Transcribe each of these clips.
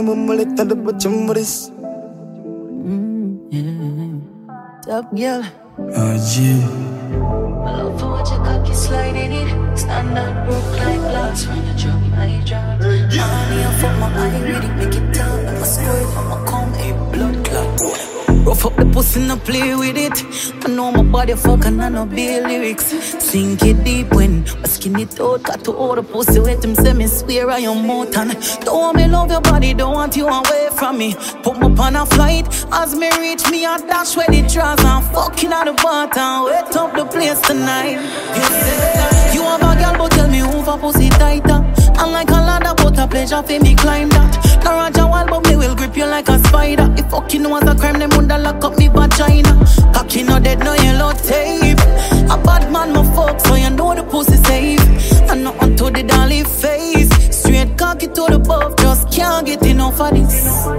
mummalit na dapat yung maris. Top girl. Yeah. I love for what you cocky sliding it. Stand up, broke like glass when you drop my drop. Money off of my eye, ready, make it tell. I'ma squirt, I'ma come, a blood clot. Rough up the pussy, no play with it. I know my body fuck and I know be lyrics. Sink it deep when I skin it out. Got to all the pussy wet him, say me swear I am more than. Don't want me love your body, don't want you away from me. Put me up on a flight, as me reach me I dash where the drawers. I'm fucking at the bottom, wet up the place tonight. You have a girl but tell me who for pussy tighter. I'm like a ladder but a pleasure for me climb that. Now Roger wild but me will grip you like a spider. If fucking was a crime, them woulda lock up me vagina. Cocky no dead, no yellow tape. A bad man my fuck, so you know the pussy safe. And not onto the dolly face. Straight cocky to the buff, just can't get enough of this.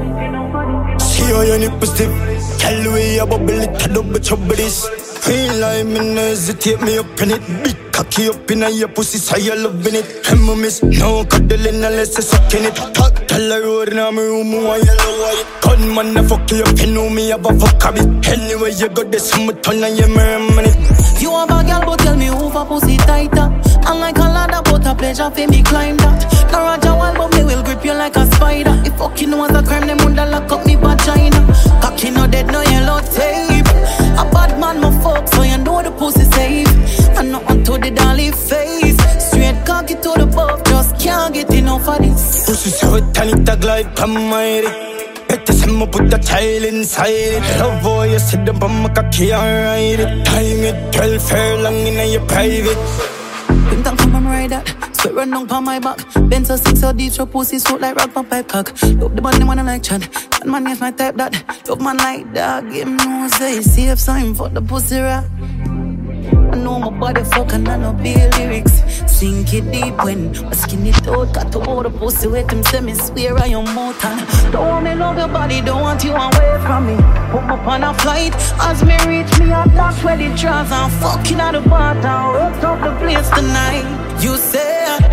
See how your nipples stiff. Tell the way you bubble it, I double trouble this. Feel like me no hesitate, me up in it. Big cocky up in your pussy, so you loving it. I'm a miss, no cuddling unless you sucking it. Talk, tell her road in my room, why you love white. Gunman, I fuck you up, you know me, have a fuck of it. Anyway, you got this, I'm a ton of your minute. You have a girl, but tell me who for pussy tighter. I'm like a ladder, but a pleasure for me climb that. Now Roger wild, but me will grip you like a spider. If fucking was a crime, them woulda lock up me vagina. Cocky no dead, no yellow tape. A bad man my fuck, so you know the pussy safe. And not onto the dolly face. Straight cocky to the buff, just can't get enough of this. Pussy so tiny, tag like I'm my better send me put the child inside it. Love how you sit up on my cocky and ride it. Time it 12 furlong in your private. Pink tank come and ride that. Sweat run down pa my back. Bend so sick so deep, so pussy sweat like rock my pipe cock. Love the body wanna like Chad. That man is my type that. Love man like that. Give him no say. See if something for the pussy rock. I know my body fuck and I know be lyrics. Sink it deep when I skin it out. Got to all the pussy wet him, say me swear I am more than. Don't want me love your body, don't want you away from me. Put me up on a flight, as me reach me I dash where the drawers. I'm fucking at the bottom, wet up the place tonight. You say